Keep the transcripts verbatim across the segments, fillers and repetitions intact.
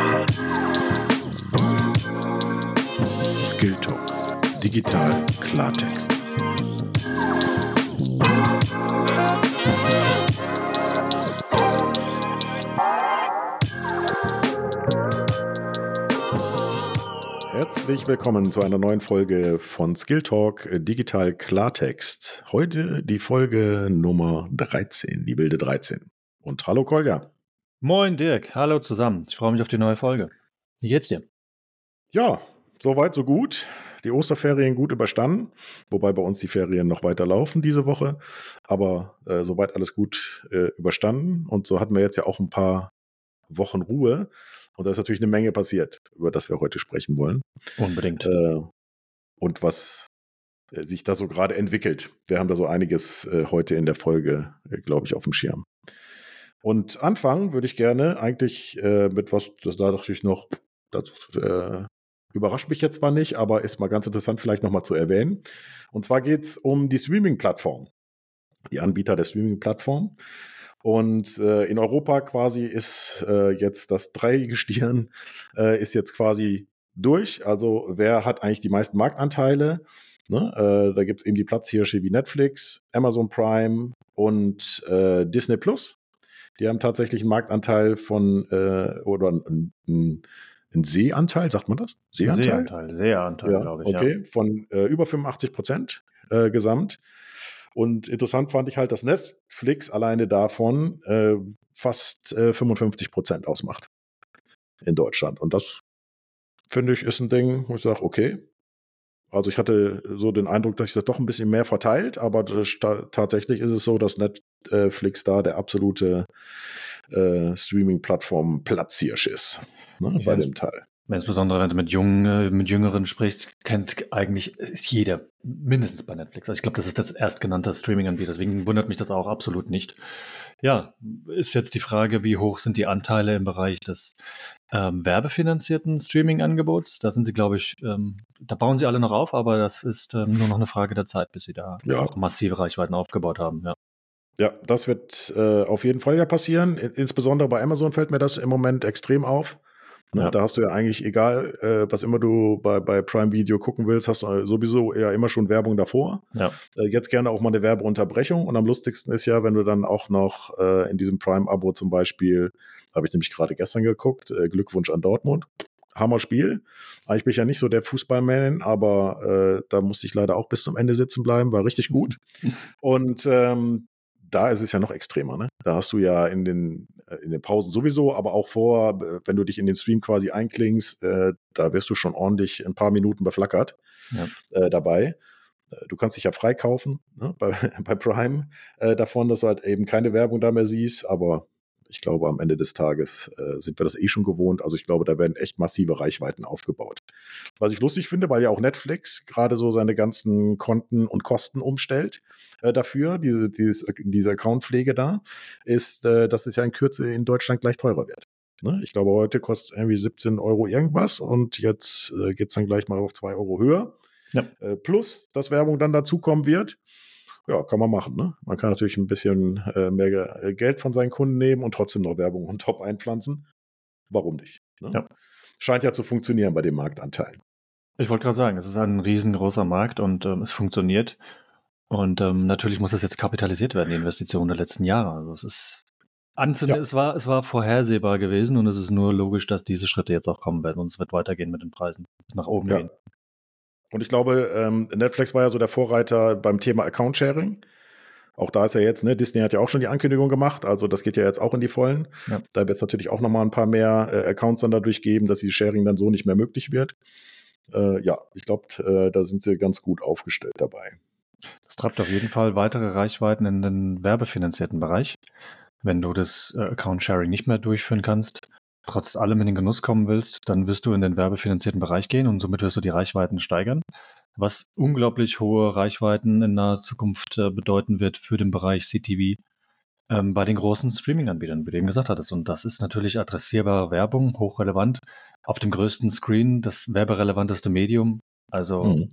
Skill Talk. Digital Klartext. Herzlich willkommen zu einer neuen Folge von Skill Talk Digital Klartext. Heute die Folge Nummer dreizehn, die wilde dreizehn. Und hallo Kolja. Moin Dirk, hallo zusammen. Ich freue mich auf die neue Folge. Wie geht's dir? Ja, soweit so gut. Die Osterferien gut überstanden, wobei bei uns die Ferien noch weiter laufen diese Woche. Aber äh, soweit alles gut äh, überstanden. Und so hatten wir jetzt ja auch ein paar Wochen Ruhe. Und da ist natürlich eine Menge passiert, über das wir heute sprechen wollen. Unbedingt. Äh, und was äh, sich da so gerade entwickelt. Wir haben da so einiges äh, heute in der Folge, äh, glaube ich, auf dem Schirm. Und anfangen würde ich gerne eigentlich äh, mit was, das da dachte ich noch, das äh, überrascht mich jetzt zwar nicht, aber ist mal ganz interessant vielleicht nochmal zu erwähnen. Und zwar geht es um die Streaming-Plattform, die Anbieter der Streaming-Plattform. Und äh, in Europa quasi ist äh, jetzt das Dreigestirn äh, ist jetzt quasi durch. Also wer hat eigentlich die meisten Marktanteile? Ne? Äh, da gibt es eben die Platzhirsche wie Netflix, Amazon Prime und äh, Disney Plus. Die haben tatsächlich einen Marktanteil von äh, oder einen, einen, einen Seeanteil, sagt man das? Seeanteil? Seeanteil, Seeanteil, Ja, glaube ich, ja. okay, von äh, über fünfundachtzig Prozent äh, gesamt. Und interessant fand ich halt, dass Netflix alleine davon äh, fast äh, fünfundfünfzig Prozent ausmacht in Deutschland. Und das, finde ich, ist ein Ding, wo ich sage, okay. Also ich hatte so den Eindruck, dass sich das doch ein bisschen mehr verteilt, aber das, ta- tatsächlich ist es so, dass Netflix da der absolute äh, Streaming-Plattform Platzhirsch ist, ne, Ich bei ins- dem Teil. Insbesondere wenn du mit Jungen, äh, mit Jüngeren sprichst, kennt eigentlich ist jeder mindestens bei Netflix. Also ich glaube, das ist das erstgenannte Streaming-Anbieter. Deswegen wundert mich das auch absolut nicht. Ja, ist jetzt die Frage, wie hoch sind die Anteile im Bereich des ähm, werbefinanzierten Streaming-Angebots? Da sind sie, glaube ich, ähm, da bauen sie alle noch auf, aber das ist ähm, nur noch eine Frage der Zeit, bis sie da Ja. auch massive Reichweiten aufgebaut haben. Ja. Ja, das wird äh, auf jeden Fall ja passieren. In- Insbesondere bei Amazon fällt mir das im Moment extrem auf. Ne? Ja. Da hast du ja eigentlich, egal, äh, was immer du bei, bei Prime Video gucken willst, hast du äh, sowieso ja immer schon Werbung davor. Ja. Äh, jetzt gerne auch mal eine Werbeunterbrechung. Und am lustigsten ist ja, wenn du dann auch noch äh, in diesem Prime-Abo zum Beispiel, habe ich nämlich gerade gestern geguckt, äh, Glückwunsch an Dortmund. Hammer Spiel. Eigentlich bin ich ja nicht so der Fußballman, aber äh, da musste ich leider auch bis zum Ende sitzen bleiben, war richtig gut. Und ähm, da ist es ja noch extremer, ne? Da hast du ja in den, äh, in den Pausen sowieso, aber auch vor, äh, wenn du dich in den Stream quasi einklingst, äh, da wirst du schon ordentlich ein paar Minuten beflackert Ja. äh, dabei. Äh, Du kannst dich ja freikaufen, ne, bei, bei Prime äh, davon, dass du halt eben keine Werbung da mehr siehst, aber ich glaube, am Ende des Tages äh, sind wir das eh schon gewohnt. Also ich glaube, da werden echt massive Reichweiten aufgebaut. Was ich lustig finde, weil ja auch Netflix gerade so seine ganzen Konten und Kosten umstellt äh, dafür, diese, dieses, diese Accountpflege da, ist, äh, dass es ja in Kürze in Deutschland gleich teurer wird. Ne? Ich glaube, heute kostet es irgendwie siebzehn Euro irgendwas und jetzt äh, geht es dann gleich mal auf zwei Euro höher. Ja. Äh, plus, dass Werbung dann dazukommen wird. Ja, kann man machen. Ne? Man kann natürlich ein bisschen äh, mehr äh, Geld von seinen Kunden nehmen und trotzdem noch Werbung on top einpflanzen. Warum nicht? Ne? Ja. Scheint ja zu funktionieren bei den Marktanteilen. Ich wollte gerade sagen, es ist ein riesengroßer Markt und ähm, es funktioniert. Und ähm, natürlich muss das jetzt kapitalisiert werden, die Investition der letzten Jahre. Also es ist anzunehmen, Ja. es war, es war vorhersehbar gewesen und es ist nur logisch, dass diese Schritte jetzt auch kommen werden und es wird weitergehen mit den Preisen, nach oben Ja. gehen. Und ich glaube, ähm, Netflix war ja so der Vorreiter beim Thema Account-Sharing. Auch da ist ja jetzt, ne, Disney hat ja auch schon die Ankündigung gemacht, also das geht ja jetzt auch in die Vollen. Ja. Da wird es natürlich auch nochmal ein paar mehr äh, Accounts dann dadurch geben, dass die Sharing dann so nicht mehr möglich wird. Äh, ja, ich glaube, äh, da sind sie ganz gut aufgestellt dabei. Das treibt auf jeden Fall weitere Reichweiten in den werbefinanzierten Bereich. Wenn du das äh, Account-Sharing nicht mehr durchführen kannst, trotz allem in den Genuss kommen willst, dann wirst du in den werbefinanzierten Bereich gehen und somit wirst du die Reichweiten steigern, was unglaublich hohe Reichweiten in naher Zukunft äh, bedeuten wird für den Bereich C T V ähm, bei den großen Streaming-Anbietern, wie du eben gesagt hattest. Und das ist natürlich adressierbare Werbung, hochrelevant, auf dem größten Screen, das werberelevanteste Medium. Also Mhm.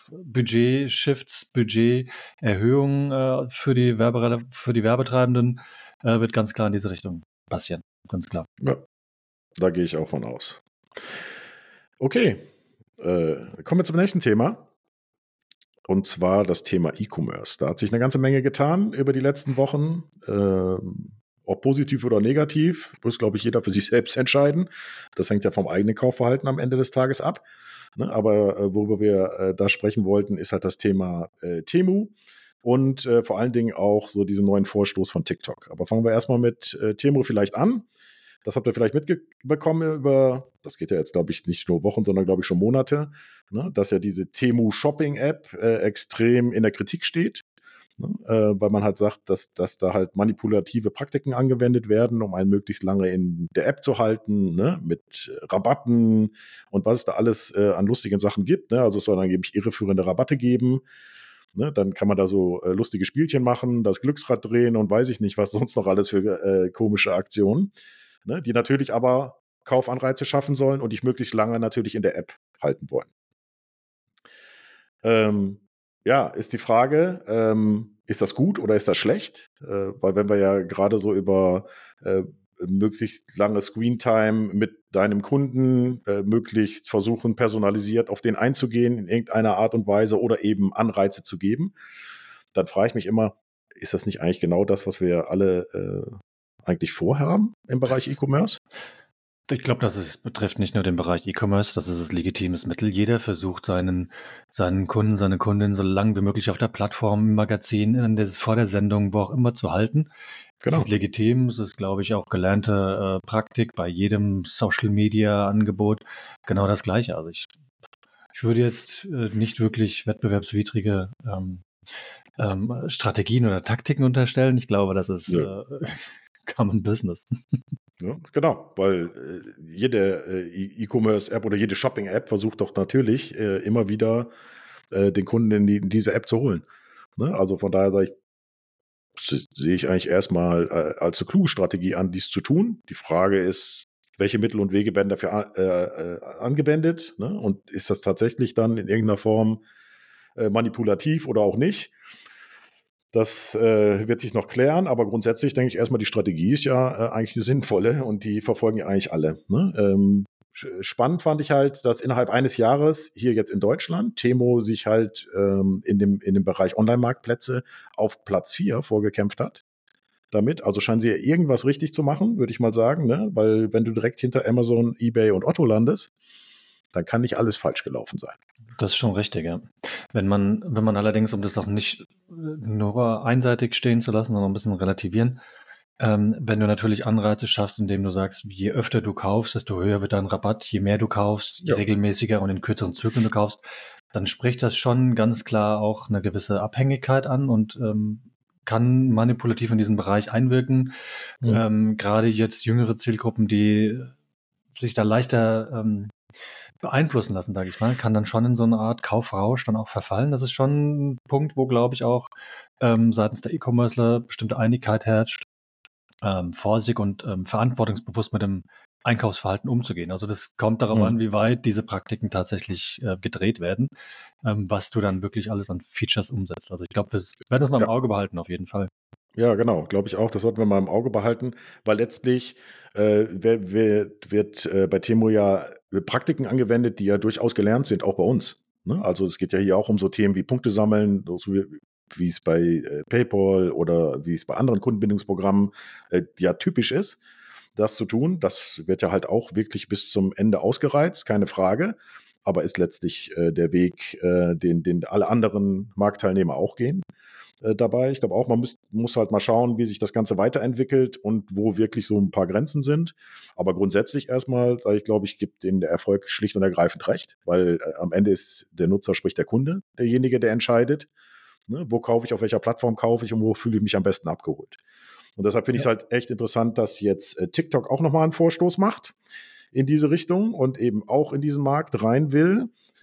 Budget-Shifts, Budget-Erhöhungen äh, für, die Werberele- für die Werbetreibenden äh, wird ganz klar in diese Richtung passieren. Ganz klar. Ja. Da gehe ich auch von aus. Okay, äh, kommen wir zum nächsten Thema. Und zwar das Thema E-Commerce. Da hat sich eine ganze Menge getan über die letzten Wochen. Ähm, ob positiv oder negativ, muss, glaube ich, jeder für sich selbst entscheiden. Das hängt ja vom eigenen Kaufverhalten am Ende des Tages ab. Ne? Aber äh, worüber wir äh, da sprechen wollten, ist halt das Thema äh, Temu und äh, vor allen Dingen auch so diesen neuen Vorstoß von TikTok. Aber fangen wir erstmal mit äh, Temu vielleicht an. Das habt ihr vielleicht mitbekommen über, das geht ja jetzt, glaube ich, nicht nur Wochen, sondern, glaube ich, schon Monate, ne, dass ja diese Temu Shopping App äh, extrem in der Kritik steht, ne, äh, weil man halt sagt, dass, dass da halt manipulative Praktiken angewendet werden, um einen möglichst lange in der App zu halten, ne, mit Rabatten und was es da alles äh, an lustigen Sachen gibt. Ne? Also es soll dann angeblich irreführende Rabatte geben. Ne? Dann kann man da so äh, lustige Spielchen machen, das Glücksrad drehen und weiß ich nicht, was sonst noch alles für äh, komische Aktionen. Ne, die natürlich aber Kaufanreize schaffen sollen und dich möglichst lange natürlich in der App halten wollen. Ähm, ja, ist die Frage, ähm, ist das gut oder ist das schlecht? Äh, weil wenn wir ja gerade so über äh, möglichst lange Screentime mit deinem Kunden äh, möglichst versuchen, personalisiert auf den einzugehen in irgendeiner Art und Weise oder eben Anreize zu geben, dann frage ich mich immer, ist das nicht eigentlich genau das, was wir alle äh, eigentlich vorhaben im Bereich Das E-Commerce? Ich glaube, das ist betrifft nicht nur den Bereich E-Commerce, das ist ein legitimes Mittel. Jeder versucht seinen seinen Kunden, seine Kundin so lang wie möglich auf der Plattform, im Magazin, in der vor der Sendung, wo auch immer zu halten. Es ist Genau. legitim, es ist, glaube ich, auch gelernte äh, Praktik bei jedem Social-Media-Angebot genau das Gleiche. Also ich ich würde jetzt äh, nicht wirklich wettbewerbswidrige ähm, ähm, Strategien oder Taktiken unterstellen. Ich glaube, das ist Nö. äh, Common Business. Ja, genau, weil äh, jede äh, E- E-Commerce-App oder jede Shopping-App versucht doch natürlich äh, immer wieder äh, den Kunden in, die, in diese App zu holen. Ne? Also von daher sage ich, se- sehe ich eigentlich erstmal äh, als eine kluge Strategie an, dies zu tun. Die Frage ist, welche Mittel und Wege werden dafür a- äh, äh, angewendet? Ne? Und ist das tatsächlich dann in irgendeiner Form äh, manipulativ oder auch nicht? Das äh, wird sich noch klären, aber grundsätzlich denke ich erstmal, die Strategie ist ja äh, eigentlich eine sinnvolle und die verfolgen ja eigentlich alle. Ne? Ähm, sch- spannend fand ich halt, dass innerhalb eines Jahres hier jetzt in Deutschland Temo sich halt ähm, in, dem, in dem Bereich Online-Marktplätze auf Platz vier vorgekämpft hat. Damit, also scheinen sie ja irgendwas richtig zu machen, würde ich mal sagen, ne? Weil wenn du direkt hinter Amazon, eBay und Otto landest, dann kann nicht alles falsch gelaufen sein. Das ist schon richtig, ja. Wenn man wenn man allerdings, um das auch nicht äh, nur einseitig stehen zu lassen, sondern ein bisschen relativieren, ähm, wenn du natürlich Anreize schaffst, indem du sagst, je öfter du kaufst, desto höher wird dein Rabatt, je mehr du kaufst, je Ja. regelmäßiger und in kürzeren Zyklen du kaufst, dann spricht das schon ganz klar auch eine gewisse Abhängigkeit an und, ähm, kann manipulativ in diesen Bereich einwirken. Hm. Ähm, grade jetzt jüngere Zielgruppen, die sich da leichter, ähm beeinflussen lassen, sage ich mal, kann dann schon in so 'ne Art Kaufrausch dann auch verfallen. Das ist schon 'n Punkt, wo, glaube ich, auch, ähm, seitens der E-Commercer bestimmte Einigkeit herrscht, ähm, vorsichtig und, ähm, verantwortungsbewusst mit dem Einkaufsverhalten umzugehen. Also, das kommt darauf Hm. an, wie weit diese Praktiken tatsächlich, äh, gedreht werden, ähm, was du dann wirklich alles an Features umsetzt. Also, ich glaube, wir werden das mal im Ja. Auge behalten auf jeden Fall. Ja, genau, glaube ich auch. Das sollten wir mal im Auge behalten, weil letztlich äh, wer- wird, wird äh, bei Temo ja äh, Praktiken angewendet, die ja durchaus gelernt sind, auch bei uns. Ne? Also es geht ja hier auch um so Themen wie Punkte sammeln, so wie, wie es bei äh, PayPal oder wie es bei anderen Kundenbindungsprogrammen äh, ja typisch ist, das zu tun. Das wird ja halt auch wirklich bis zum Ende ausgereizt, keine Frage. Aber ist letztlich äh, der Weg, äh, den, den alle anderen Marktteilnehmer auch gehen äh, dabei. Ich glaube auch, man muss, muss halt mal schauen, wie sich das Ganze weiterentwickelt und wo wirklich so ein paar Grenzen sind. Aber grundsätzlich erstmal, sage ich glaube, ich gebe denen der Erfolg schlicht und ergreifend recht, weil äh, am Ende ist der Nutzer, sprich der Kunde, derjenige, der entscheidet, ne, wo kaufe ich, auf welcher Plattform kaufe ich und wo fühle ich mich am besten abgeholt. Und deshalb finde ich es Ja. halt echt interessant, dass jetzt äh, TikTok auch nochmal einen Vorstoß macht in diese Richtung und eben auch in diesen Markt rein will.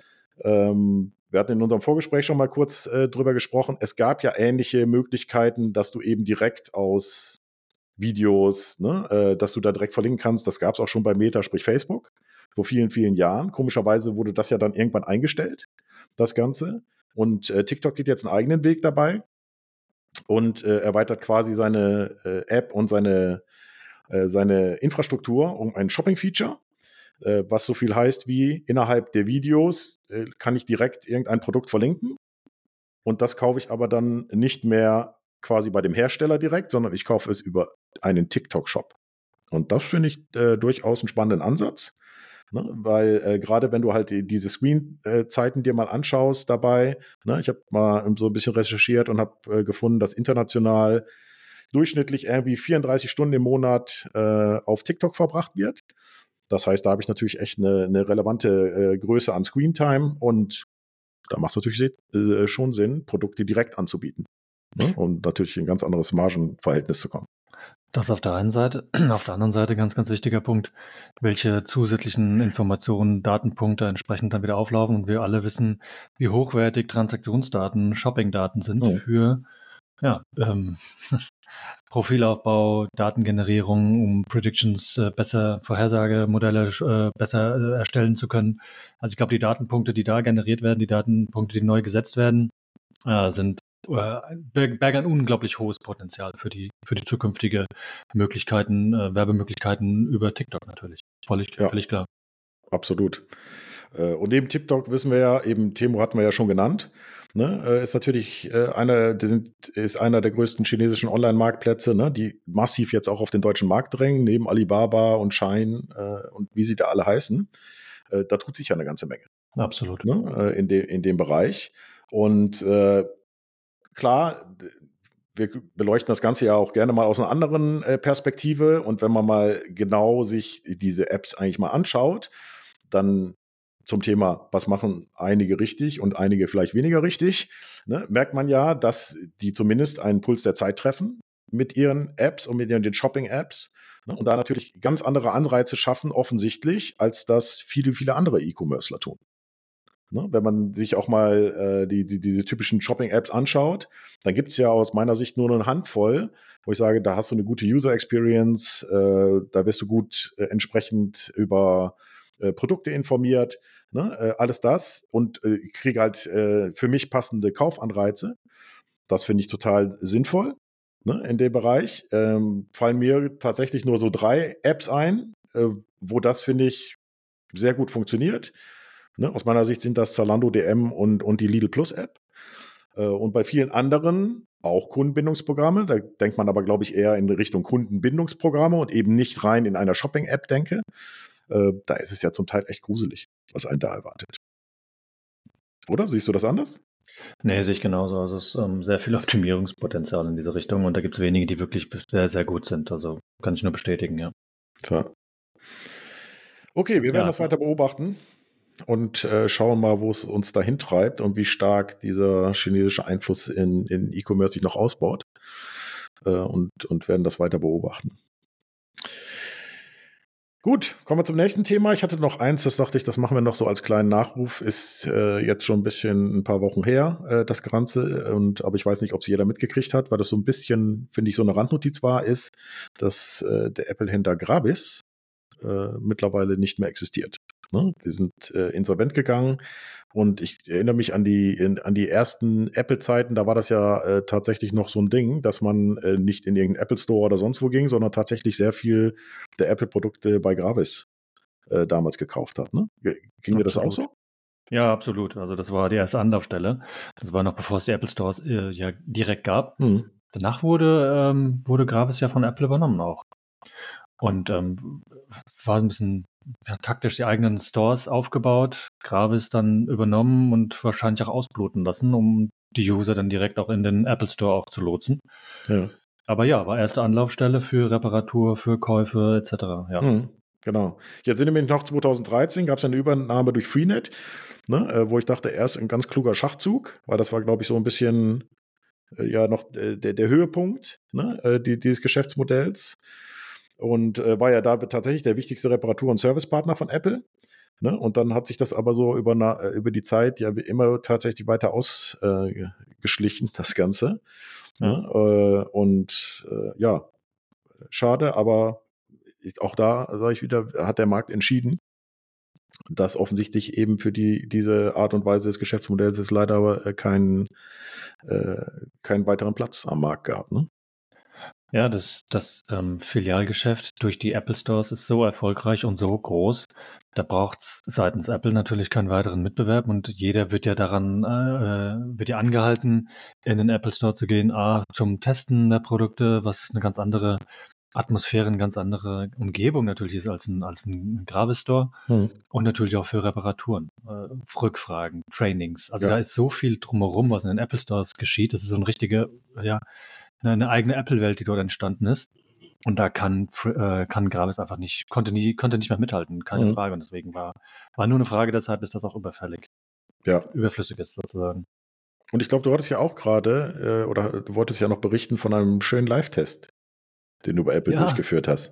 Ähm, wir hatten in unserem Vorgespräch schon mal kurz äh, drüber gesprochen. Es gab ja ähnliche Möglichkeiten, dass du eben direkt aus Videos, ne, äh, dass du da direkt verlinken kannst. Das gab es auch schon bei Meta, sprich Facebook, vor vielen, vielen Jahren. Komischerweise wurde das ja dann irgendwann eingestellt, das Ganze. Und äh, TikTok geht jetzt einen eigenen Weg dabei und äh, erweitert quasi seine äh, App und seine äh, seine Infrastruktur um ein Shopping-Feature, äh, was so viel heißt wie innerhalb der Videos äh, kann ich direkt irgendein Produkt verlinken und das kaufe ich aber dann nicht mehr quasi bei dem Hersteller direkt, sondern ich kaufe es über einen TikTok-Shop. Und das finde ich äh, durchaus einen spannenden Ansatz. Ne, weil äh, gerade wenn du halt die, diese Screen-Zeiten dir mal anschaust dabei, ne, ich habe mal so ein bisschen recherchiert und habe äh, gefunden, dass international durchschnittlich irgendwie vierunddreißig Stunden im Monat äh, auf TikTok verbracht wird. Das heißt, da habe ich natürlich echt eine, eine relevante äh, Größe an Screentime und da macht es natürlich äh, schon Sinn, Produkte direkt anzubieten. Ne, um natürlich in ein ganz anderes Margenverhältnis zu kommen. Das auf der einen Seite. Auf der anderen Seite ganz, ganz wichtiger Punkt, welche zusätzlichen Informationen, Datenpunkte entsprechend dann wieder auflaufen. Und wir alle wissen, wie hochwertig Transaktionsdaten, Shoppingdaten sind Mhm. für ja, ähm, Profilaufbau, Datengenerierung, um Predictions äh, besser, Vorhersagemodelle äh, besser äh, erstellen zu können. Also ich glaube, die Datenpunkte, die da generiert werden, die Datenpunkte, die neu gesetzt werden, äh, sind äh, bergen ein unglaublich hohes Potenzial für die, für die zukünftige Möglichkeiten, äh, Werbemöglichkeiten über TikTok natürlich. Völlig, Ja. völlig klar. Absolut. Äh, Und neben TikTok wissen wir ja, eben Temu hatten wir ja schon genannt, ne, äh, ist natürlich äh, einer, die sind, ist einer der größten chinesischen Online-Marktplätze, ne, die massiv jetzt auch auf den deutschen Markt drängen, neben Alibaba und Shein äh, und wie sie da alle heißen. Äh, da tut sich ja eine ganze Menge, Absolut. ne, äh, in, de, in dem Bereich. Und äh, klar, d- wir beleuchten das Ganze ja auch gerne mal aus einer anderen äh, Perspektive. Und wenn man mal genau sich diese Apps eigentlich mal anschaut, dann zum Thema, was machen einige richtig und einige vielleicht weniger richtig, ne, merkt man ja, dass die zumindest einen Puls der Zeit treffen mit ihren Apps und mit ihren den Shopping-Apps, ne, und da natürlich ganz andere Anreize schaffen, offensichtlich, als das viele, viele andere E-Commercer tun. Ne, wenn man sich auch mal äh, die, die, diese typischen Shopping-Apps anschaut, dann gibt es ja aus meiner Sicht nur eine Handvoll, wo ich sage, da hast du eine gute User-Experience, äh, da wirst du gut äh, entsprechend über äh, Produkte informiert, ne, äh, alles das und äh, ich kriege halt äh, für mich passende Kaufanreize. Das finde ich total sinnvoll, ne, in dem Bereich. Ähm, fallen mir tatsächlich nur so drei Apps ein, äh, wo das, finde ich, sehr gut funktioniert. Ne, aus meiner Sicht sind das Zalando D M und, und die Lidl Plus App. Äh, und bei vielen anderen auch Kundenbindungsprogramme. Da denkt man aber, glaube ich, eher in Richtung Kundenbindungsprogramme und eben nicht rein in einer Shopping-App denke. Äh, da ist es ja zum Teil echt gruselig, was einen da erwartet. Oder? Siehst du das anders? Nee, sehe ich genauso. Also es ist ähm, sehr viel Optimierungspotenzial in diese Richtung und da gibt es wenige, die wirklich sehr, sehr gut sind. Also kann ich nur bestätigen, ja. Tja. Okay, wir werden Ja, das weiter beobachten und äh, schauen mal, wo es uns dahin treibt und wie stark dieser chinesische Einfluss in, in E-Commerce sich noch ausbaut äh, und, und werden das weiter beobachten. Gut, kommen wir zum nächsten Thema. Ich hatte noch eins, das dachte ich, das machen wir noch so als kleinen Nachruf. Ist äh, jetzt schon ein bisschen ein paar Wochen her, äh, das Ganze. Und, aber ich weiß nicht, ob es jeder mitgekriegt hat, weil das so ein bisschen, finde ich, so eine Randnotiz war, ist, dass äh, der Apple-Händler Grabis äh, mittlerweile nicht mehr existiert. Ne? Die sind äh, insolvent gegangen und ich erinnere mich an die, in, an die ersten Apple-Zeiten, da war das ja äh, tatsächlich noch so ein Ding, dass man äh, nicht in irgendeinen Apple Store oder sonst wo ging, sondern tatsächlich sehr viel der Apple-Produkte bei Gravis äh, damals gekauft hat. Ne? G- Ging dir das auch absolut. so? Ja, absolut. Also das war die erste Anlaufstelle. Das war noch bevor es die Apple Stores äh, ja direkt gab. Hm. Danach wurde, ähm, wurde Gravis ja von Apple übernommen auch. Und ähm, war ein bisschen ja, taktisch die eigenen Stores aufgebaut, Gravis dann übernommen und wahrscheinlich auch ausbluten lassen, um die User dann direkt auch in den Apple Store auch zu lotsen. Ja. Aber ja, war erste Anlaufstelle für Reparatur, für Käufe et cetera. Ja. Mhm, genau. Jetzt sind nämlich noch zwanzig dreizehn gab es eine Übernahme durch Freenet, ne, äh, wo ich dachte, erst ein ganz kluger Schachzug, weil das war, glaube ich, so ein bisschen äh, ja noch äh, der, der Höhepunkt, ne, äh, die, dieses Geschäftsmodells und äh, war ja da tatsächlich der wichtigste Reparatur- und Servicepartner von Apple. Ne? Und dann hat sich das aber so über, na, äh, über die Zeit ja immer tatsächlich weiter ausgeschlichen, äh, das Ganze. Ja. Ne? Äh, und äh, ja, schade, aber ich, auch da sage ich wieder, hat der Markt entschieden, dass offensichtlich eben für die, diese Art und Weise des Geschäftsmodells es leider äh, keinen, äh, keinen weiteren Platz am Markt gab. Ne? Ja, das das, ähm, Filialgeschäft durch die Apple Stores ist so erfolgreich und so groß. Da braucht's seitens Apple natürlich keinen weiteren Mitbewerb und jeder wird ja daran äh, äh, wird ja angehalten, in den Apple Store zu gehen, A, zum Testen der Produkte, was eine ganz andere Atmosphäre, eine ganz andere Umgebung natürlich ist als ein als 'n Gravis Store Mhm. und natürlich auch für Reparaturen, äh, Rückfragen, Trainings. Also, da Ja. ist so viel drumherum, was in den Apple Stores geschieht. Das ist so 'ne richtige, ja, 'ne 'ne eigene Apple-Welt, die dort entstanden ist. Und da kann Fr äh, kann Gravis einfach nicht konnte nie konnte nicht mehr mithalten, keine Mhm. Frage. Und deswegen war war nur 'ne Frage der Zeit, bis das auch überfällig Ja. überflüssig ist sozusagen. Und ich glaube, du hattest ja auch gerade äh, oder du wolltest ja noch berichten von einem schönen Live-Test, den du bei Apple Ja, durchgeführt hast.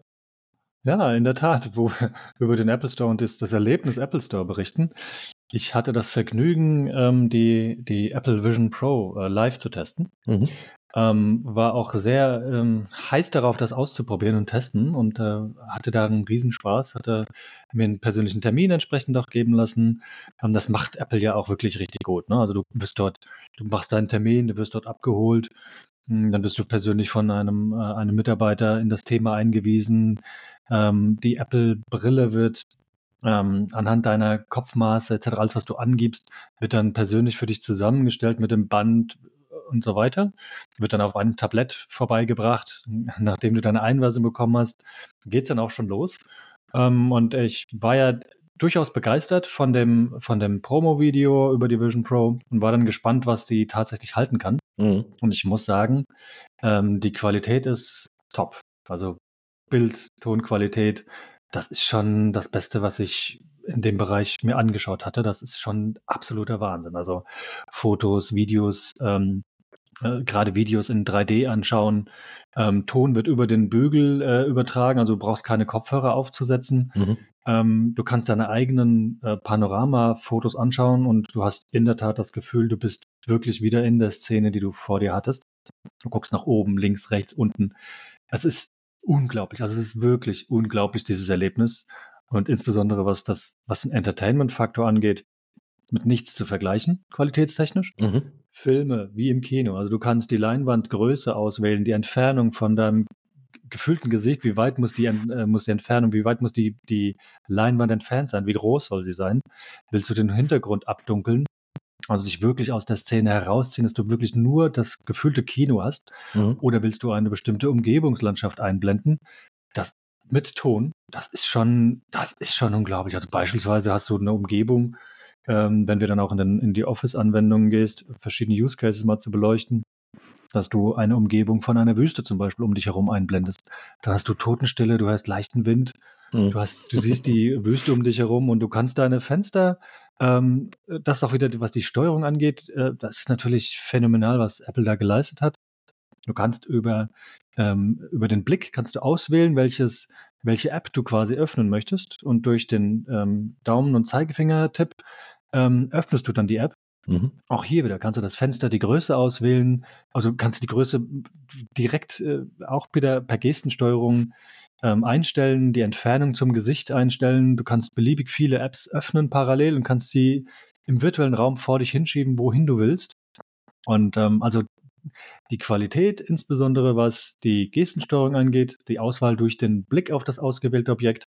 ja, in der Tat, wo wir über den Apple Store und das das Erlebnis Apple Store berichten. Ich hatte das Vergnügen, ähm, die die Apple Vision Pro, äh, live zu testen. Mhm. Ähm, war auch sehr, ähm, heiß darauf, das auszuprobieren und testen und, äh, hatte da 'n Riesenspaß, hatte mir 'n persönlichen Termin entsprechend auch geben lassen. Ähm, das macht Apple ja auch wirklich richtig gut, ne? Also, du bist dort du machst deinen Termin, du wirst dort abgeholt, hm, dann bist du persönlich von einem äh, einem Mitarbeiter in das Thema eingewiesen. Ähm, die Apple-Brille wird, ähm, anhand deiner Kopfmaße et cetera, alles, was du angibst, wird dann persönlich für dich zusammengestellt mit dem Band und so weiter. Wird dann auf einem Tablett vorbeigebracht. Nachdem du deine Einweisung bekommen hast, geht's dann auch schon los. Ähm, und ich war ja durchaus begeistert von dem von dem Promo-Video über die Vision Pro und war dann gespannt, was die tatsächlich halten kann. Mhm. Und ich muss sagen, ähm, die Qualität ist top. Also, Bild, Tonqualität, das ist schon das Beste, was ich in dem Bereich mir angeschaut hatte. Das ist schon absoluter Wahnsinn. Also, Fotos, Videos, ähm, äh, grade Videos in drei D anschauen. Ähm, Ton wird über den Bügel, äh, übertragen, also, du brauchst keine Kopfhörer aufzusetzen. Mhm. Ähm, du kannst deine eigenen, äh, Panoramafotos anschauen und du hast in der Tat das Gefühl, du bist wirklich wieder in der Szene, die du vor dir hattest. Du guckst nach oben, links, rechts, unten. Es ist unglaublich. Also, es ist wirklich unglaublich, dieses Erlebnis. Und insbesondere was das was den Entertainment-Faktor angeht, mit nichts zu vergleichen, qualitätstechnisch. Mhm. Filme wie im Kino. Also, du kannst die Leinwandgröße auswählen, die Entfernung von deinem gefühlten Gesicht, wie weit muss die en äh, muss die Entfernung wie weit muss die die Leinwand entfernt sein? Wie groß soll sie sein? Willst du den Hintergrund abdunkeln? Also, dich wirklich aus der Szene herausziehen, dass du wirklich nur das gefühlte Kino hast? Mhm. Oder willst du eine bestimmte Umgebungslandschaft einblenden? Das mit Ton, das ist schon das ist schon unglaublich. Also, beispielsweise hast du 'ne Umgebung, ähm, wenn wir dann auch in den in die Office-Anwendungen gehst, verschiedene Use Cases mal zu beleuchten, dass du eine Umgebung von einer Wüste zum Beispiel um dich herum einblendest. Da hast du Totenstille, du hörst leichten Wind, Mhm. du hast du siehst die Wüste um dich herum und du kannst deine Fenster ähm, äh, das auch wieder, was die Steuerung angeht, äh, das ist natürlich phänomenal, was Apple da geleistet hat. Du kannst über ähm, über den Blick kannst du auswählen, welches welche App du quasi öffnen möchtest und durch den, ähm, Daumen und Zeigefinger-Tipp, ähm, öffnest du dann die App. Mhm. Auch hier wieder kannst du das Fenster, die Größe auswählen. Also, kannst die Größe m direkt, äh, auch wieder per Gestensteuerung, ähm, einstellen, die Entfernung zum Gesicht einstellen. Du kannst beliebig viele Apps öffnen parallel und kannst sie im virtuellen Raum vor dich hinschieben, wohin du willst. Und, ähm, also, die Qualität, insbesondere was die Gestensteuerung angeht, die Auswahl durch den Blick auf das ausgewählte Objekt,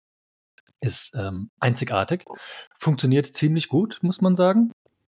ist, ähm, einzigartig. Funktioniert ziemlich gut, muss man sagen.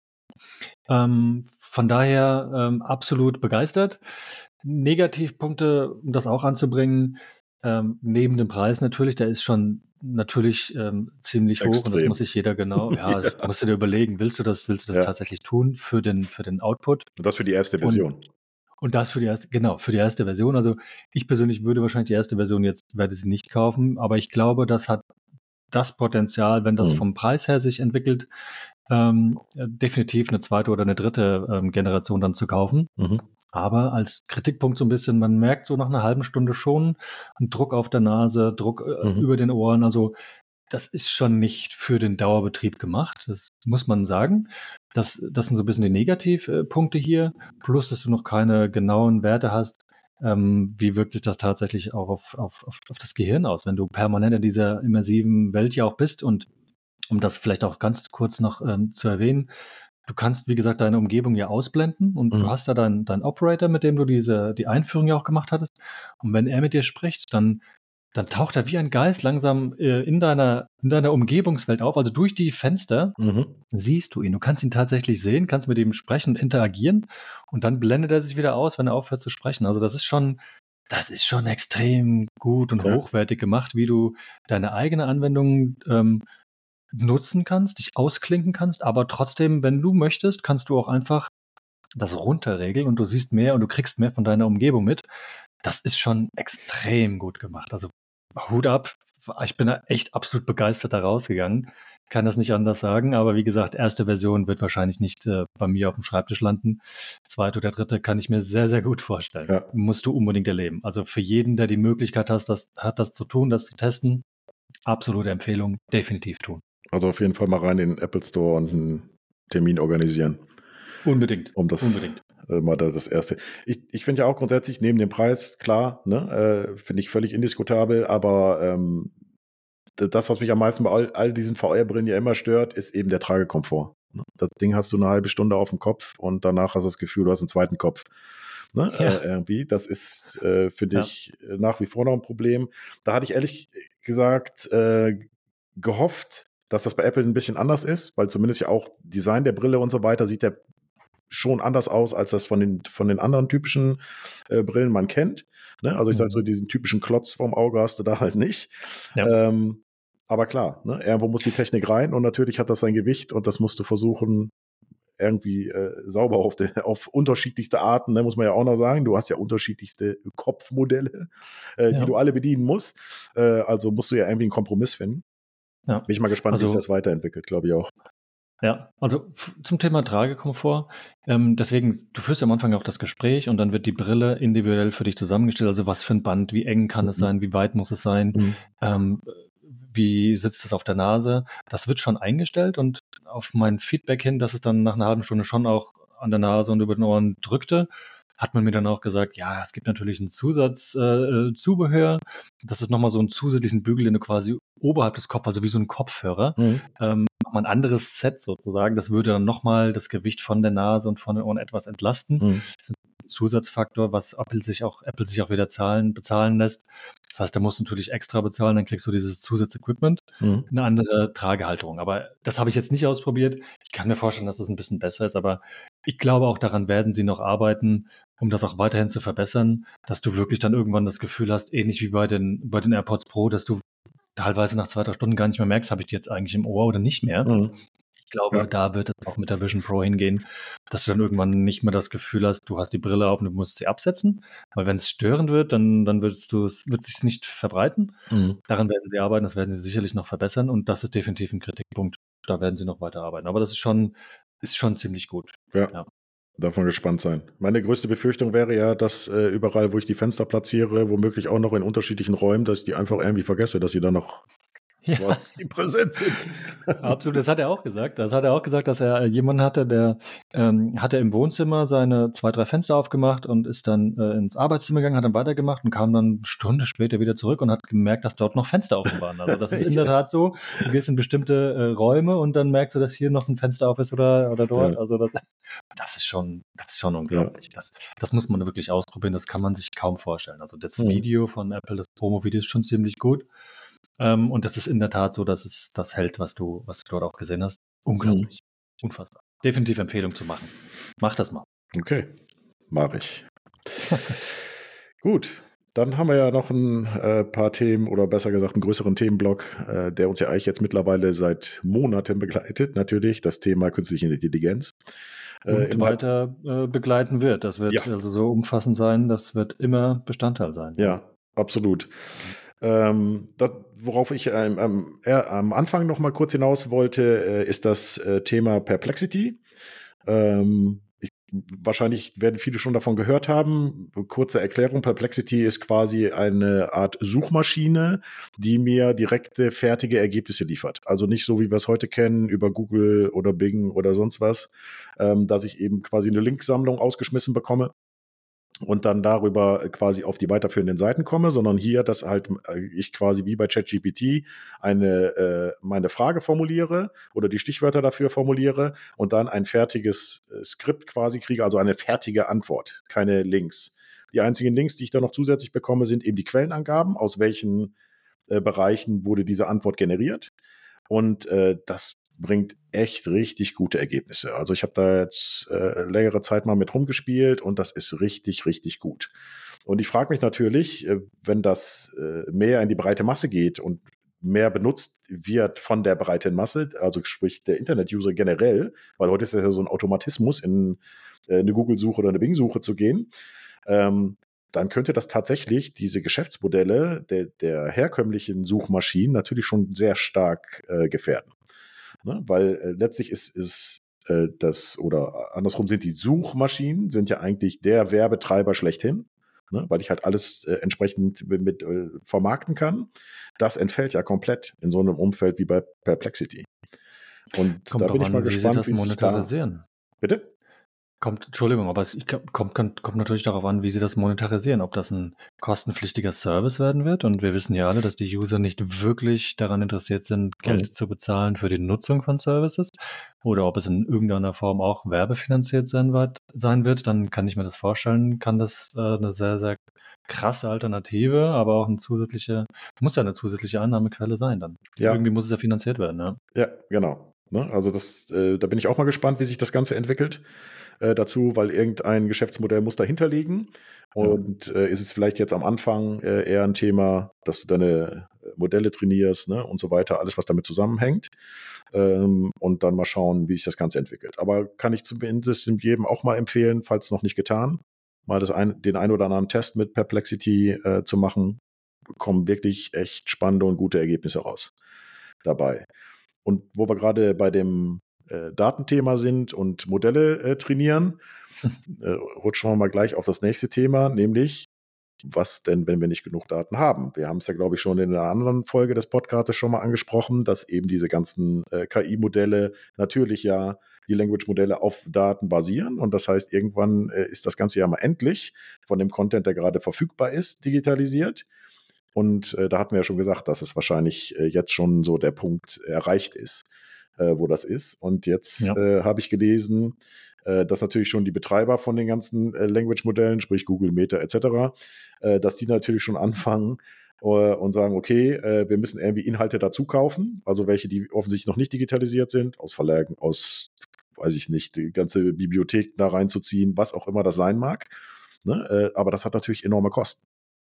Ähm, von daher, ähm, absolut begeistert. Negativpunkte, um das auch anzubringen, ähm, neben dem Preis natürlich, der ist schon natürlich, ähm, ziemlich hoch und das muss Extrem. sich jeder genau ja, das Ja. musst du dir überlegen, willst du das willst du das Ja. tatsächlich tun für den für den Output? Und das für die erste Und Version. und das für die erste genau, für die erste Version. Also, ich persönlich würde wahrscheinlich die erste Version jetzt werde sie nicht kaufen, aber ich glaube, das hat das Potenzial, wenn das Mhm. vom Preis her sich entwickelt, ähm, äh, definitiv 'ne zweite oder 'ne dritte ähm, Generation dann zu kaufen. Mhm. Aber als Kritikpunkt so 'n bisschen, man merkt so nach 'ner halben Stunde schon 'n Druck auf der Nase, Druck, äh, Mhm. über den Ohren. Also, das ist schon nicht für den Dauerbetrieb gemacht. Das muss man sagen. Das das sind so 'n bisschen die Negativ äh, Punkte hier, plus dass du noch keine genauen Werte hast. Ähm, wie wirkt sich das tatsächlich auch auf auf auf auf das Gehirn aus, wenn du permanent in dieser immersiven Welt ja auch bist und um das vielleicht auch ganz kurz noch, ähm, zu erwähnen, du kannst, wie gesagt, deine Umgebung ja ausblenden und du Mhm. hast da deinen deinen Operator, mit dem du diese die Einführung ja auch gemacht hattest. Und wenn er mit dir spricht, dann dann taucht er wie ein Geist langsam, äh, in deiner in deiner Umgebungswelt auf. Also, durch die Fenster Mhm. siehst du ihn. Du kannst ihn tatsächlich sehen, kannst mit ihm sprechen, interagieren und dann blendet er sich wieder aus, wenn er aufhört zu sprechen. Also, das ist schon das ist schon extrem gut und Ja. hochwertig gemacht, wie du deine eigene Anwendung, ähm, nutzen kannst, dich ausklinken kannst, aber trotzdem, wenn du möchtest, kannst du auch einfach das runterregeln und du siehst mehr und du kriegst mehr von deiner Umgebung mit. Das ist schon extrem gut gemacht. Also, Hut ab. Ich bin da echt absolut begeistert da rausgegangen. Kann das nicht anders sagen, aber wie gesagt, erste Version wird wahrscheinlich nicht, äh, bei mir aufm Schreibtisch landen. zweite oder dritte kann ich mir sehr, sehr gut vorstellen. Ja. Musst du unbedingt erleben. Also, für jeden, der die Möglichkeit hast das hat, das zu tun, das zu testen, absolute Empfehlung, definitiv tun. Also, auf jeden Fall mal rein in den Apple Store und 'n Termin organisieren. Unbedingt, Um das unbedingt. äh, mal da das erste Ich ich finde ja auch grundsätzlich neben dem Preis, klar, ne, äh, finde ich völlig indiskutabel, aber, ähm, d das, was mich am meisten bei all all diesen V R-Brillen ja immer stört, ist eben der Tragekomfort, ne? Das Ding hast du 'ne halbe Stunde aufm Kopf und danach hast du das Gefühl, du hast 'n zweiten Kopf, ne, Ja. äh, irgendwie. Das ist, äh, finde Ja. ich, äh, nach wie vor noch 'n Problem. Da hatte ich ehrlich gesagt, äh, gehofft, dass das bei Apple 'n bisschen anders ist, weil zumindest ja auch Design der Brille und so weiter sieht ja schon anders aus, als das von den von den anderen typischen, äh, Brillen man kennt, ne? Also, ich sage so, Mhm. diesen typischen Klotz vorm Auge hast du da halt nicht. Ja. Ähm, aber klar, ne, irgendwo muss die Technik rein und natürlich hat das sein Gewicht und das musst du versuchen, irgendwie, äh, sauber auf de auf unterschiedlichste Arten, ne, muss man ja auch noch sagen. Du hast ja unterschiedlichste Kopfmodelle, äh, die Ja. du alle bedienen musst. Äh, also, musst du ja irgendwie 'n Kompromiss finden. Ja, Bin ich mal gespannt, wie sich also das weiterentwickelt, glaube ich auch. Ja, also f zum Thema Tragekomfort, ähm, deswegen du führst ja am Anfang auch das Gespräch und dann wird die Brille individuell für dich zusammengestellt. Also, was für 'n Band, wie eng kann es Mhm. sein, wie weit muss es sein, Mhm. ähm, äh, wie sitzt es auf der Nase? Das wird schon eingestellt und auf mein Feedback hin, dass es dann nach 'ner halben Stunde schon auch an der Nase und über den Ohren drückte, hat man mir dann auch gesagt: „Ja, es gibt natürlich 'n Zusatz äh, äh, Zubehör. Das ist noch mal so 'n zusätzlichen Bügel, den du quasi oberhalb des Kopf also, wie so 'n Kopfhörer, Mhm. ähm, noch mal 'n anderes Set sozusagen. Das würde dann noch mal das Gewicht von der Nase und von den Ohren etwas entlasten. Mhm. Das ist 'n Zusatzfaktor, was Apple sich auch Apple sich auch wieder zahlen bezahlen lässt. Das heißt, da musst du natürlich extra bezahlen, dann kriegst du dieses Zusatz-Equipment, Mhm. 'ne andere Tragehalterung. Aber das habe ich jetzt nicht ausprobiert. Ich kann mir vorstellen, dass das 'n bisschen besser ist, aber ich glaube, auch daran werden sie noch arbeiten, um das auch weiterhin zu verbessern, dass du wirklich dann irgendwann das Gefühl hast, ähnlich wie bei den bei den AirPods Pro, dass du teilweise nach zwei, drei Stunden gar nicht mehr merkst: „Habe ich die jetzt eigentlich im Ohr oder nicht mehr?“ Mhm. Ich glaube, Ja. da wird es auch mit der Vision Pro hingehen, dass du dann irgendwann nicht mehr das Gefühl hast, du hast die Brille auf und du musst sie absetzen, weil wenn's störend wird, dann dann würdest du's wird sich's nicht verbreiten. Mhm. Daran werden sie arbeiten, das werden sie sicherlich noch verbessern und das ist definitiv 'n Kritikpunkt. Da werden sie noch weiter arbeiten. Aber das ist schon ist schon ziemlich gut, Ja, ja. darf man gespannt sein. Meine größte Befürchtung wäre ja, dass, äh, überall, wo ich die Fenster platziere, womöglich auch noch in unterschiedlichen Räumen, dass ich die einfach irgendwie vergesse, dass sie da noch Ja. quasi präsent sind. Absolut, das hat er auch gesagt. Das hat er auch gesagt, dass er jemanden hatte, der, ähm hatte im Wohnzimmer seine zwei, drei Fenster aufgemacht und ist dann, äh, ins Arbeitszimmer gegangen, hat dann weitergemacht und kam dann Stunde später wieder zurück und hat gemerkt, dass dort noch Fenster offen waren. Also, das ist in der Ja. Tat so. Du gehst in bestimmte, äh, Räume und dann merkst du, dass hier noch 'n Fenster auf ist oder oder dort. Ja. Also, das das ist schon das ist schon Ja. unglaublich. Das das muss man wirklich ausprobieren. Das kann man sich kaum vorstellen. Also, das Mhm. Video von Apple, das Promo-Video ist schon ziemlich gut. Ähm, und das ist in der Tat so, dass es das hält, was du was du dort auch gesehen hast. Mhm. Unglaublich, unfassbar. Definitiv Empfehlung zu machen. Mach das mal. Okay, mache ich. Gut, dann haben wir ja noch 'n, äh, paar Themen oder besser gesagt 'n größeren Themenblock, äh, der uns ja eigentlich jetzt mittlerweile seit Monaten begleitet, natürlich das Thema künstliche Intelligenz. Äh, Und im All weiter, äh, begleiten wird. Das wird Ja. also so umfassend sein, das wird immer Bestandteil sein, ja. Ja, absolut. Ähm, da worauf ich, ähm, ähm, eher am Anfang noch mal kurz hinaus wollte, äh, ist das, äh, Thema Perplexity. Ähm, ich wahrscheinlich werden viele schon davon gehört haben. Kurze Erklärung: Perplexity ist quasi eine Art Suchmaschine, die mir direkte, fertige Ergebnisse liefert. Also, nicht so, wie wir's heute kennen über Google oder Bing oder sonst was, ähm, dass ich eben quasi 'ne Linksammlung ausgeschmissen bekomme. und dann darüber äh, quasi auf die weiterführenden Seiten komme, sondern hier, dass halt äh, ich quasi wie bei ChatGPT eine äh, meine Frage formuliere oder die Stichwörter dafür formuliere und dann ein fertiges äh, Skript quasi kriege, also eine fertige Antwort, keine Links. Die einzigen Links, die ich da noch zusätzlich bekomme, sind eben die Quellenangaben, aus welchen äh, Bereichen wurde diese Antwort generiert. Und äh, das bringt echt richtig gute Ergebnisse. Also ich habe da jetzt äh, längere Zeit mal mit rumgespielt und das ist richtig, richtig gut. Und ich frage mich natürlich, äh, wenn das äh, mehr in die breite Masse geht und mehr benutzt wird von der breiten Masse, also sprich der Internet-User generell, weil heute ist das ja so ein Automatismus, in äh, eine Google-Suche oder eine Bing-Suche zu gehen, ähm, dann könnte das tatsächlich diese Geschäftsmodelle der, der herkömmlichen Suchmaschinen natürlich schon sehr stark äh, gefährden. Ne? Weil äh, letztlich ist, ist äh, das, oder andersrum sind die Suchmaschinen, sind ja eigentlich der Werbetreiber schlechthin, ne? Weil ich halt alles äh, entsprechend mit, mit äh, vermarkten kann. Das entfällt ja komplett in so einem Umfeld wie bei Perplexity. Und da Kommt bin drauf ich mal an, wie sie gespannt, das wie sich da. monetarisieren. Bitte? Kommt Entschuldigung, aber es ich glaube, kommt kommt kommt natürlich darauf an, wie sie das monetarisieren, ob das 'n kostenpflichtiger Service werden wird. Und wir wissen ja alle, dass die User nicht wirklich daran interessiert sind, Geld Mhm. zu bezahlen für die Nutzung von Services, oder ob es in irgendeiner Form auch werbefinanziert sein wird sein wird, dann kann ich mir das vorstellen, kann das, äh, 'ne sehr, sehr krasse Alternative, aber auch 'n zusätzliche muss ja 'ne zusätzliche Einnahmequelle sein dann. Ja, Irgendwie muss es ja finanziert werden, ja. ja, genau. Ne? Also das, äh, da bin ich auch mal gespannt, wie sich das Ganze entwickelt äh, dazu, weil irgendein Geschäftsmodell muss dahinter liegen. Ja. Und äh, ist es vielleicht jetzt am Anfang äh, eher ein Thema, dass du deine äh, Modelle trainierst, ne, und so weiter, alles, was damit zusammenhängt. Ähm, und dann mal schauen, wie sich das Ganze entwickelt. Aber kann ich zumindest jedem auch mal empfehlen, falls noch nicht getan, mal das ein, den ein oder anderen Test mit Perplexity äh, zu machen. Kommen wirklich echt spannende und gute Ergebnisse raus dabei. Und wo wir gerade bei dem äh, Datenthema sind und Modelle äh, trainieren, äh, rutschen wir mal gleich auf das nächste Thema, nämlich was denn, wenn wir nicht genug Daten haben? Wir haben es ja, glaube ich, schon in einer anderen Folge des Podcasts schon mal angesprochen, dass eben diese ganzen äh, K I-Modelle natürlich ja die Language-Modelle auf Daten basieren. Und das heißt, irgendwann äh, ist das Ganze ja mal endlich von dem Content, der gerade verfügbar ist, digitalisiert. Und äh, da hatten wir ja schon gesagt, dass es wahrscheinlich äh, jetzt schon so der Punkt erreicht ist, äh, wo das ist. Und jetzt Ja. äh, habe ich gelesen, äh, dass natürlich schon die Betreiber von den ganzen äh, Language-Modellen, sprich Google, Meta et cetera, äh, dass die natürlich schon anfangen äh, und sagen, okay, äh, wir müssen irgendwie Inhalte dazu kaufen, also welche, die offensichtlich noch nicht digitalisiert sind, aus Verlagen, aus, weiß ich nicht, die ganze Bibliothek da reinzuziehen, was auch immer das sein mag. Ne? Äh, aber das hat natürlich enorme Kosten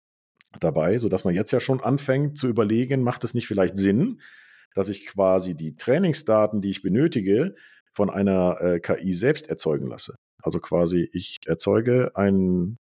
dabei, sodass man jetzt ja schon anfängt zu überlegen, macht es nicht vielleicht Sinn, dass ich quasi die Trainingsdaten, die ich benötige, von einer äh, K I selbst erzeugen lasse. Also quasi, ich erzeuge einen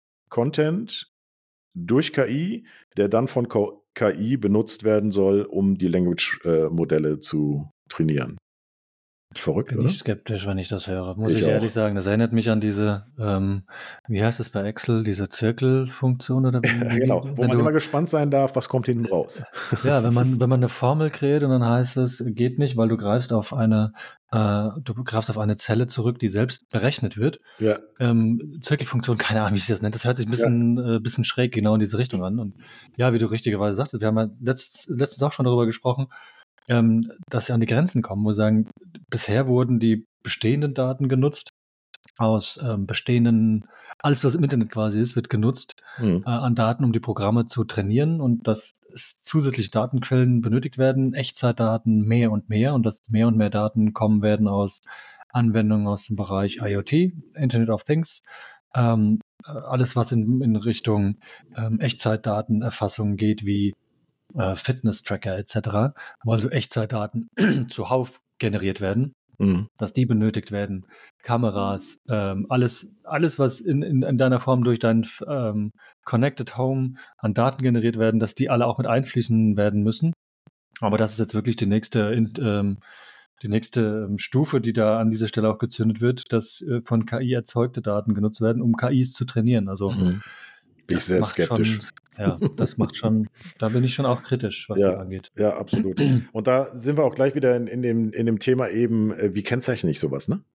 Content durch K I, der dann von Ko- K I benutzt werden soll, um die Language-Modelle zu trainieren. Verrückt, Bin oder? ich skeptisch, wenn ich das höre, muss Ich ich ehrlich auch. sagen. Das erinnert mich an diese, ähm, wie heißt es bei Excel, diese Zirkelfunktion oder wie wie wie Genau, wo wenn man du immer gespannt sein darf, was kommt hinten raus. ja, wenn man wenn man 'ne Formel kreiert und dann heißt es, geht nicht, weil du greifst auf eine äh, du greifst auf eine Zelle zurück, die selbst berechnet wird. Ja, Ähm, Zirkelfunktion, keine Ahnung, wie sich das nennt. Das hört sich 'n ja. bisschen äh, bisschen schräg genau in diese Richtung an. Und ja, wie du richtigerweise sagtest, wir haben ja letzt letztens auch schon darüber gesprochen, ähm, dass sie an die Grenzen kommen, wo sie sagen, bisher wurden die bestehenden Daten genutzt aus, ähm, bestehenden alles, was im Internet quasi ist, wird genutzt, Hm. äh, an Daten, um die Programme zu trainieren und dass es zusätzliche Datenquellen benötigt werden, Echtzeitdaten mehr und mehr und dass mehr und mehr Daten kommen werden aus Anwendungen aus dem Bereich IoT, Internet of Things, ähm, äh, alles, was in in Richtung, ähm, Echtzeitdatenerfassung geht, wie, äh, Fitness-Tracker et cetera, wo also Echtzeitdaten zuhauf generiert werden, Hm. dass die benötigt werden, Kameras, ähm, alles alles, was in in in deiner Form durch dein f ähm, Connected Home an Daten generiert werden, dass die alle auch mit einfließen werden müssen. Aber das ist jetzt wirklich die nächste int ähm, die nächste, ähm, Stufe, die da an dieser Stelle auch gezündet wird, dass, äh, von K I erzeugte Daten genutzt werden, um K Is zu trainieren. Also, Mhm. Bin ich das sehr macht skeptisch. schon ja, das macht schon da bin ich schon auch kritisch, was das Ja, angeht. ja, absolut. Und da sind wir auch gleich wieder in, in, dem, in dem Thema eben, äh, wie kennzeichne ich sowas, ne?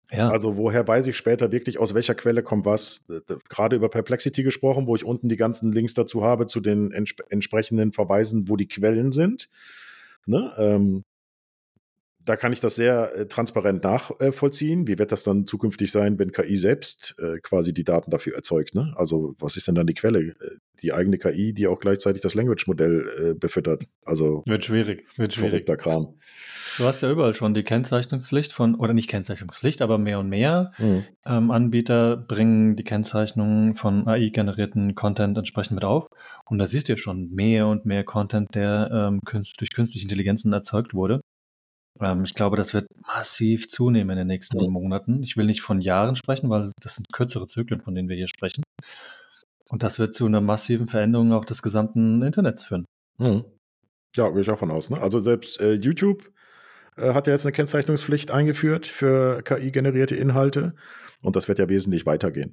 Ja. Also woher weiß ich später wirklich, aus welcher Quelle kommt was? D- d- Gerade über Perplexity gesprochen, wo ich unten die ganzen Links dazu habe, zu den entsp entsprechenden Verweisen, wo die Quellen sind. Ne? Ähm, da kann ich das sehr äh, transparent nachvollziehen. Wie wird das dann zukünftig sein, wenn K I selbst äh, quasi die Daten dafür erzeugt? Ne? Also was ist denn dann die Quelle? Äh, Die eigene K I, die auch gleichzeitig das Language-Modell äh, befüttert. Also Wird schwierig, wird schwierig. verrückter Kram. Du hast ja überall schon die Kennzeichnungspflicht von, oder nicht Kennzeichnungspflicht, aber mehr und mehr Mhm. ähm, Anbieter bringen die Kennzeichnung von A I-generierten Content entsprechend mit auf. Und da siehst du ja schon mehr und mehr Content, der ähm, künst, durch künstliche Intelligenzen erzeugt wurde. Ähm, ich glaube, das wird massiv zunehmen in den nächsten Mhm. Monaten. Ich will nicht von Jahren sprechen, weil das sind kürzere Zyklen, von denen wir hier sprechen. Und das wird zu einer massiven Veränderung auch des gesamten Internets führen. Mhm. Ja, gehe ich auch von aus. Ne? Also selbst äh, YouTube äh, hat ja jetzt eine Kennzeichnungspflicht eingeführt für K I-generierte Inhalte. Und das wird ja wesentlich weitergehen.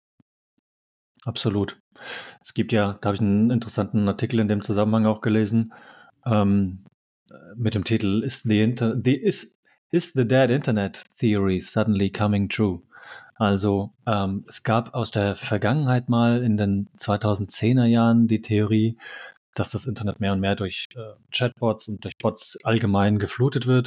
Absolut. Es gibt ja, da habe ich einen interessanten Artikel in dem Zusammenhang auch gelesen, ähm, äh, mit dem Titel Is the, Inter the is, is the Dead Internet Theory Suddenly Coming True? Also ähm, es gab aus der Vergangenheit mal in den zweitausendzehner Jahren die Theorie, dass das Internet mehr und mehr durch äh, Chatbots und durch Bots allgemein geflutet wird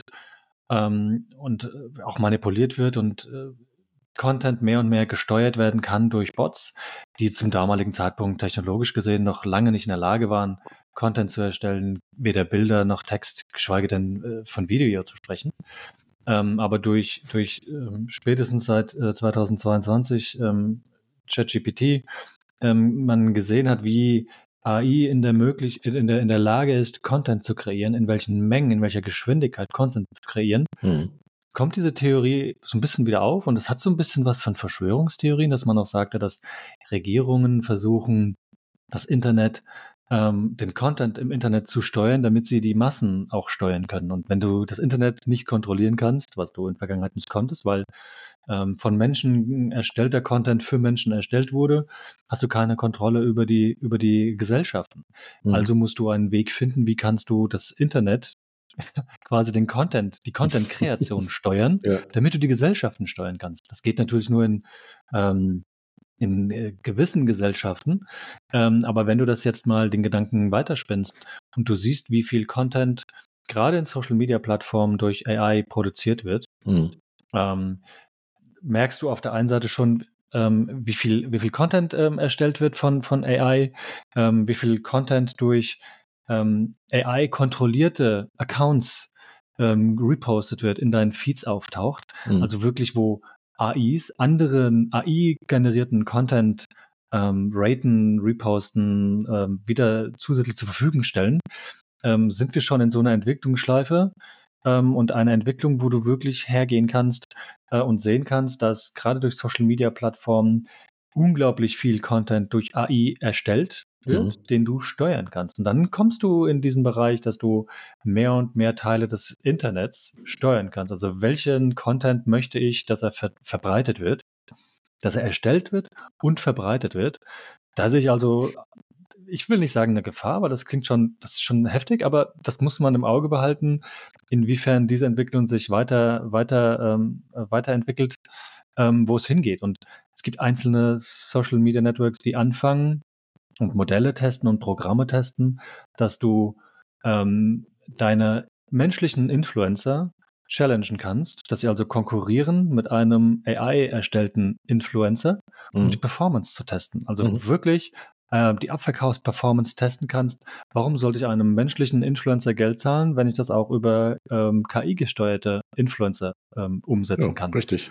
ähm, und äh, auch manipuliert wird und äh, Content mehr und mehr gesteuert werden kann durch Bots, die zum damaligen Zeitpunkt technologisch gesehen noch lange nicht in der Lage waren, Content zu erstellen, weder Bilder noch Text, geschweige denn äh, von Video zu sprechen. Ähm, aber durch, durch ähm, spätestens seit äh, zweitausendzweiundzwanzig ähm, ChatGPT ähm, man gesehen hat, wie A I in der, möglich in, der, in der Lage ist, Content zu kreieren, in welchen Mengen, in welcher Geschwindigkeit Content zu kreieren, Mhm. kommt diese Theorie so ein bisschen wieder auf und es hat so ein bisschen was von Verschwörungstheorien, dass man auch sagte, dass Regierungen versuchen, das Internet ähm, den Content im Internet zu steuern, damit sie die Massen auch steuern können. Und wenn du das Internet nicht kontrollieren kannst, was du in der Vergangenheit nicht konntest, weil ähm, von Menschen erstellter Content für Menschen erstellt wurde, hast du keine Kontrolle über die über die Gesellschaften. Mhm. Also musst du einen Weg finden, wie kannst du das Internet quasi den Content, die Content-Kreation steuern, Ja. damit du die Gesellschaften steuern kannst. Das geht natürlich nur in, ähm, in äh, gewissen Gesellschaften. Ähm, aber wenn du das jetzt mal den Gedanken weiterspinnst und du siehst, wie viel Content gerade in Social-Media-Plattformen durch A I produziert wird, Mhm. ähm, merkst du auf der einen Seite schon, ähm, wie viel, wie viel Content ähm, erstellt wird von, von A I, ähm, wie viel Content durch ähm, A I-kontrollierte Accounts ähm, repostet wird, in deinen Feeds auftaucht. Mhm. Also wirklich, wo A Is anderen A I-generierten Content ähm, raten, reposten, ähm, wieder zusätzlich zur Verfügung stellen, ähm, sind wir schon in so einer Entwicklungsschleife ähm, und einer Entwicklung, wo du wirklich hergehen kannst äh, und sehen kannst, dass gerade durch Social-Media-Plattformen unglaublich viel Content durch A I erstellt wird, Mhm. den du steuern kannst. Und dann kommst du in diesen Bereich, dass du mehr und mehr Teile des Internets steuern kannst. Also welchen Content möchte ich, dass er ver verbreitet wird, dass er erstellt wird und verbreitet wird. Da sehe ich also, ich will nicht sagen eine Gefahr, weil das klingt schon, das ist schon heftig, aber das muss man im Auge behalten, inwiefern diese Entwicklung sich weiter, weiter, ähm, äh, weiterentwickelt, ähm, wo es hingeht. Und es gibt einzelne Social Media Networks, die anfangen und Modelle testen und Programme testen, dass du ähm, deine menschlichen Influencer challengen kannst, dass sie also konkurrieren mit einem A I-erstellten Influencer, um die Mhm. Performance zu testen. Also Mhm. wirklich äh, die Abverkaufsperformance testen kannst. Warum sollte ich einem menschlichen Influencer Geld zahlen, wenn ich das auch über ähm, K I-gesteuerte Influencer ähm, Ja, umsetzen kann? richtig.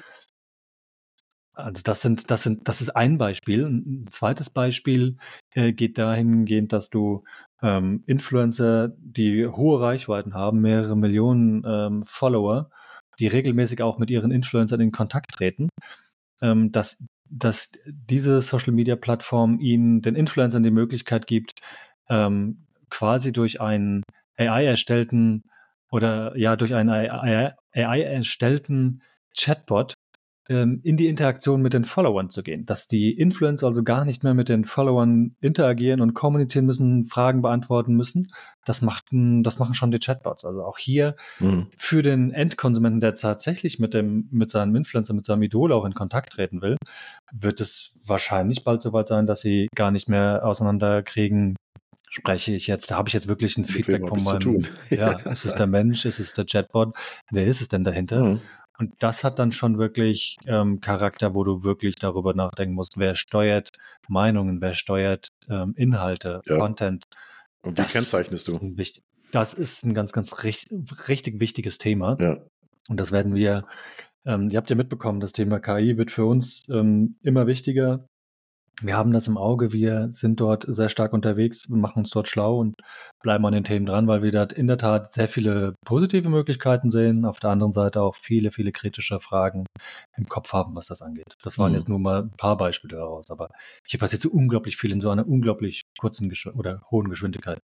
Also das sind das sind das ist ein Beispiel. 'N 'n zweites Beispiel, äh, geht dahingehend, dass du, ähm, Influencer, die hohe Reichweiten haben, mehrere Millionen, ähm, Follower, die regelmäßig auch mit ihren Influencern in Kontakt treten, ähm, dass dass diese Social-Media-Plattform ihnen den Influencern die Möglichkeit gibt, ähm, quasi durch einen A I erstellten oder ja, durch einen A I A I erstellten Chatbot ähm, in die Interaktion mit den Followern zu gehen. Dass die Influencer also gar nicht mehr mit den Followern interagieren und kommunizieren müssen, Fragen beantworten müssen. Das, macht, ein- das machen schon die Chatbots. Also auch hier Mhm. für den Endkonsumenten, der tatsächlich mit, dem, mit seinem Influencer, mit seinem Idol auch in Kontakt treten will, wird es wahrscheinlich bald so weit sein, dass sie gar nicht mehr auseinanderkriegen, spreche ich jetzt, da habe ich jetzt wirklich ein Mit wem Feedback habe von ich zu meinem, tun? ja, ist es der Mensch, ist es der Chatbot, wer ist es denn dahinter? Mhm. Und das hat dann schon wirklich ähm, Charakter, wo du wirklich darüber nachdenken musst, wer steuert Meinungen, wer steuert ähm, Inhalte, Ja. Content. Und wie Das kennzeichnest ist du? ein, wichtig, das ist ein ganz, ganz richtig, richtig wichtiges Thema. Ja. Und das werden wir, ähm, ihr habt ja mitbekommen, das Thema K I wird für uns ähm, immer wichtiger. Wir haben das im Auge, wir sind dort sehr stark unterwegs, wir machen uns dort schlau und bleiben an den Themen dran, weil wir dort in der Tat sehr viele positive Möglichkeiten sehen, auf der anderen Seite auch viele, viele kritische Fragen im Kopf haben, was das angeht. Das waren Mhm. jetzt nur mal ein paar Beispiele daraus, aber hier passiert so unglaublich viel in so einer unglaublich kurzen Geschw oder hohen Geschwindigkeit.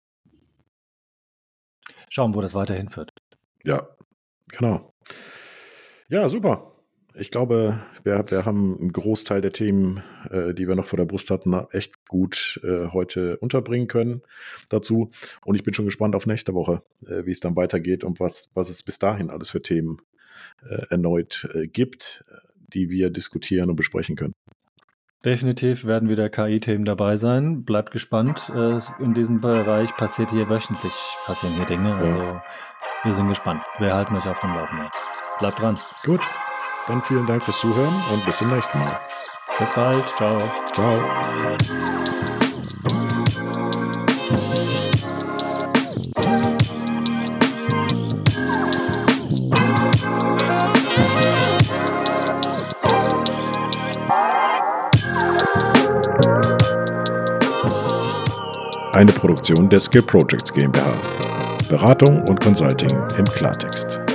Schauen, wo das weiterhin führt. Ja, genau. Ja, super. Ich glaube, wir, wir haben einen Großteil der Themen, äh, die wir noch vor der Brust hatten, echt gut äh, heute unterbringen können dazu. Und ich bin schon gespannt auf nächste Woche, äh, wie es dann weitergeht und was, was es bis dahin alles für Themen äh, erneut äh, gibt, äh, die wir diskutieren und besprechen können. Definitiv werden wieder K I-Themen dabei sein. Bleibt gespannt. Äh, in diesem Bereich passiert hier wöchentlich passieren hier Dinge. Ja. Also wir sind gespannt. Wir halten euch auf dem Laufenden. Bleibt dran. Gut, dann vielen Dank fürs Zuhören und bis zum nächsten Mal. Bis bald. Ciao. Ciao. Eine Produktion der Skill Projects GmbH. Beratung und Consulting im Klartext.